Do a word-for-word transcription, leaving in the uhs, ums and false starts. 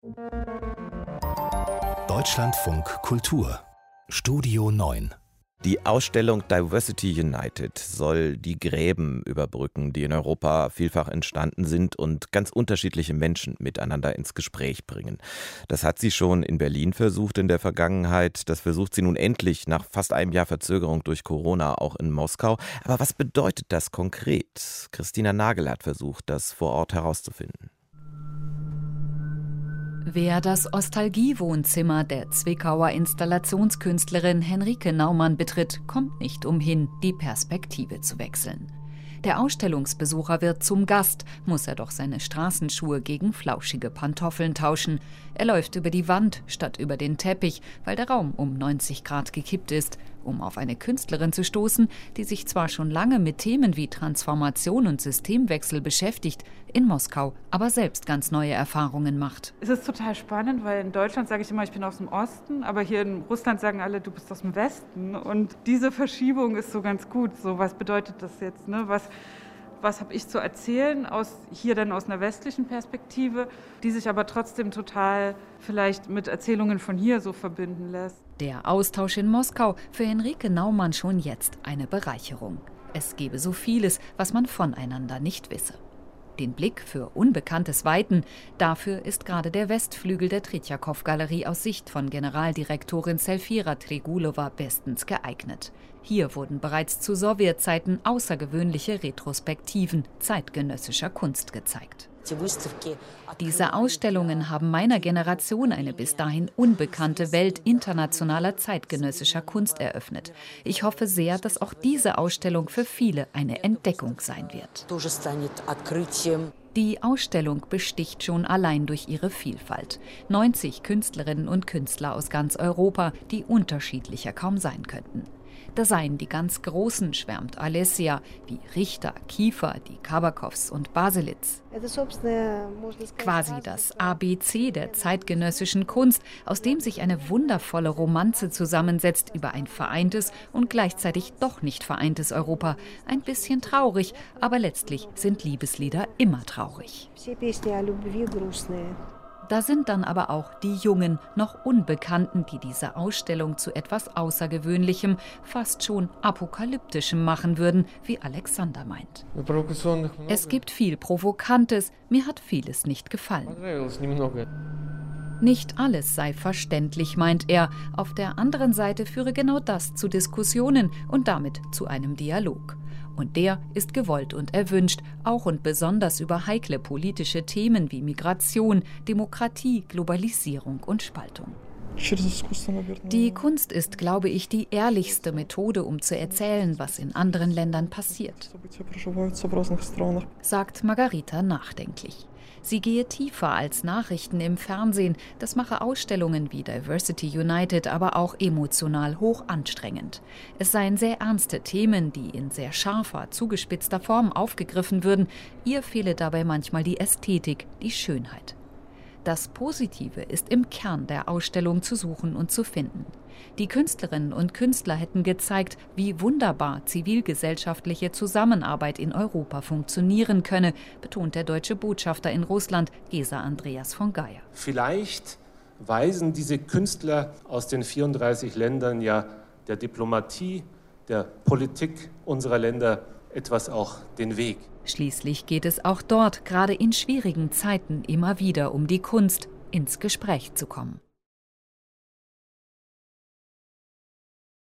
Deutschlandfunk Kultur Studio neun. Die Ausstellung Diversity United soll die Gräben überbrücken, die in Europa vielfach entstanden sind und ganz unterschiedliche Menschen miteinander ins Gespräch bringen. Das hat sie schon in Berlin versucht in der Vergangenheit. Das versucht sie nun endlich nach fast einem Jahr Verzögerung durch Corona auch in Moskau. Aber was bedeutet das konkret? Christina Nagel hat versucht, das vor Ort herauszufinden. Wer das Ostalgie-Wohnzimmer der Zwickauer Installationskünstlerin Henrike Naumann betritt, kommt nicht umhin, die Perspektive zu wechseln. Der Ausstellungsbesucher wird zum Gast, muss er doch seine Straßenschuhe gegen flauschige Pantoffeln tauschen. Er läuft über die Wand statt über den Teppich, weil der Raum um neunzig Grad gekippt ist, um auf eine Künstlerin zu stoßen, die sich zwar schon lange mit Themen wie Transformation und Systemwechsel beschäftigt, in Moskau aber selbst ganz neue Erfahrungen macht. Es ist total spannend, weil in Deutschland sage ich immer, ich bin aus dem Osten, aber hier in Russland sagen alle, du bist aus dem Westen. Und diese Verschiebung ist so ganz gut. So, was bedeutet das jetzt? Ne? Was, was habe ich zu erzählen, aus, hier dann aus einer westlichen Perspektive, die sich aber trotzdem total vielleicht mit Erzählungen von hier so verbinden lässt. Der Austausch in Moskau für Henrike Naumann schon jetzt eine Bereicherung. Es gebe so vieles, was man voneinander nicht wisse. Den Blick für unbekanntes Weiten, dafür ist gerade der Westflügel der Tretjakow-Galerie aus Sicht von Generaldirektorin Zelfira Trigulova bestens geeignet. Hier wurden bereits zu Sowjetzeiten außergewöhnliche Retrospektiven zeitgenössischer Kunst gezeigt. Diese Ausstellungen haben meiner Generation eine bis dahin unbekannte Welt internationaler zeitgenössischer Kunst eröffnet. Ich hoffe sehr, dass auch diese Ausstellung für viele eine Entdeckung sein wird. Die Ausstellung besticht schon allein durch ihre Vielfalt. neunzig Künstlerinnen und Künstler aus ganz Europa, die unterschiedlicher kaum sein könnten. Da seien die ganz Großen, schwärmt Alessia, wie Richter, Kiefer, die Kabakows und Baselitz. Quasi das A B C der zeitgenössischen Kunst, aus dem sich eine wundervolle Romanze zusammensetzt über ein vereintes und gleichzeitig doch nicht vereintes Europa. Ein bisschen traurig, aber letztlich sind Liebeslieder immer traurig. Da sind dann aber auch die Jungen, noch Unbekannten, die diese Ausstellung zu etwas Außergewöhnlichem, fast schon Apokalyptischem machen würden, wie Alexander meint. Es gibt viel Provokantes, mir hat vieles nicht gefallen. Nicht alles sei verständlich, meint er. Auf der anderen Seite führe genau das zu Diskussionen und damit zu einem Dialog. Und der ist gewollt und erwünscht, auch und besonders über heikle politische Themen wie Migration, Demokratie, Globalisierung und Spaltung. Die Kunst ist, glaube ich, die ehrlichste Methode, um zu erzählen, was in anderen Ländern passiert, sagt Margarita nachdenklich. Sie gehe tiefer als Nachrichten im Fernsehen, das mache Ausstellungen wie Diversity United aber auch emotional hoch anstrengend. Es seien sehr ernste Themen, die in sehr scharfer, zugespitzter Form aufgegriffen würden. Ihr fehle dabei manchmal die Ästhetik, die Schönheit. Das Positive ist im Kern der Ausstellung zu suchen und zu finden. Die Künstlerinnen und Künstler hätten gezeigt, wie wunderbar zivilgesellschaftliche Zusammenarbeit in Europa funktionieren könne, betont der deutsche Botschafter in Russland, Gesa Andreas von Geier. Vielleicht weisen diese Künstler aus den vierunddreißig Ländern ja der Diplomatie, der Politik unserer Länder etwas auch den Weg. Schließlich geht es auch dort, gerade in schwierigen Zeiten, immer wieder um die Kunst, ins Gespräch zu kommen.